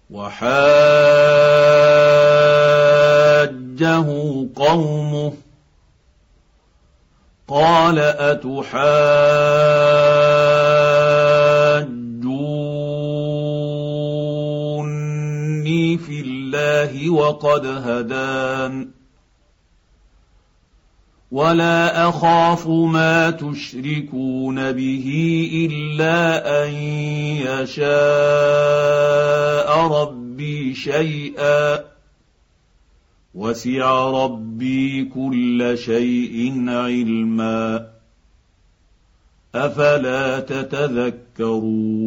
وحاجه قومه قال أتحاجوني في الله وقد هدان ولا أخاف ما تشركون به إلا أن يشاء ربي شيئا وسع ربي كل شيء علما أفلا تتذكرون